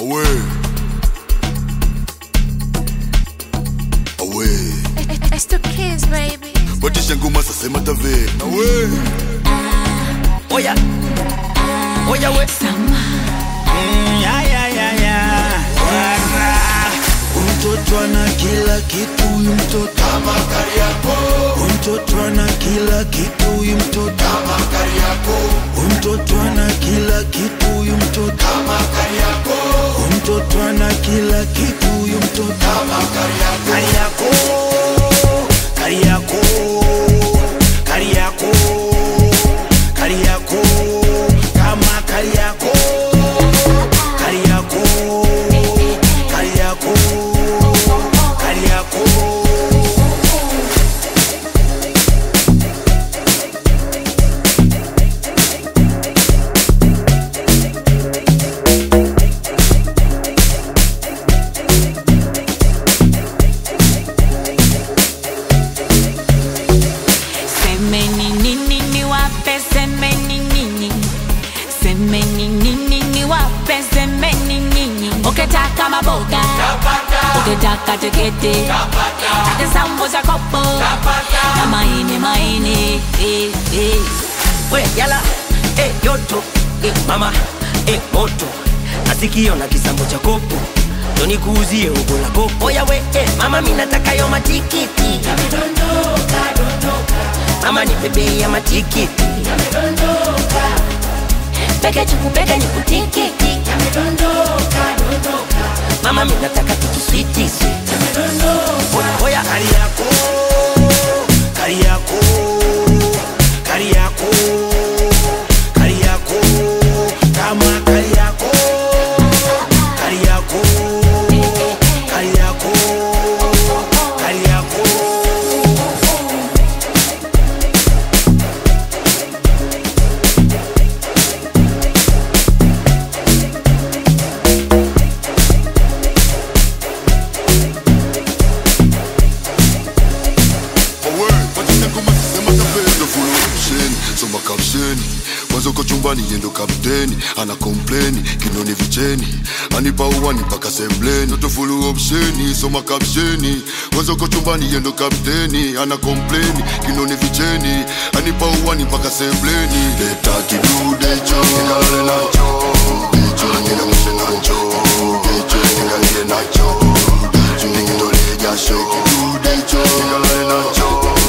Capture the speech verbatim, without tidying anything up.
Away. Away. It's the kids, baby. Batisha ngoma sasa matave. Away. Oya. Oya we. Mm, ya ya ya ya. Wara. Mtoto ana kila kitu huyu mtoto Kama Kariakoo. Mtoto ana kila kitu huyu mtoto Kama Kariakoo. Mtoto ana kila kitu huyu mtoto Kama Kariakoo. Mtoto ana kila kitu huyu mtoto Kama Kariakoo. Kariakoo Kariakoo Kariakoo kama Kariakoo Kariakoo Kariakoo Kariakoo Ukitaka maboga ukitaka tiketi hata sambo za kopo na maini maini eh, eh. We yala. Eh yoto. Eh mama. Eh moto. Nasikio na kisambo cha kopo. Ndo nikuuzie ugo la kopo. Oya we. Eh mama mimi nataka yo matikiti. Dondoka dondoka Mama ni bebe ya matikiti. dondoka peke chuku peke ni kutikiti dondoka dondoka Mama mimi nataka tukiswiti. dondoka Oya Kariakoo Kariakoo Kariakoo Kariakoo kama Kariakoo Kariakoo Kariakoo Kariakoo Soma kapsheni mwanzo ko chumbani yendo kapteni ana complain kinoni vicheni anipa uwani mpaka sembleni toto fulu opsheni soma kapsheni mwanzo ko chumbani yendo kapteni ana complain kinoni vicheni anipa uwani mpaka sembleni leta kidude cho nikalale nacho cho nina mshe nacho cho nikalale nacho cho nikitole jasho kidude cho nikalale nacho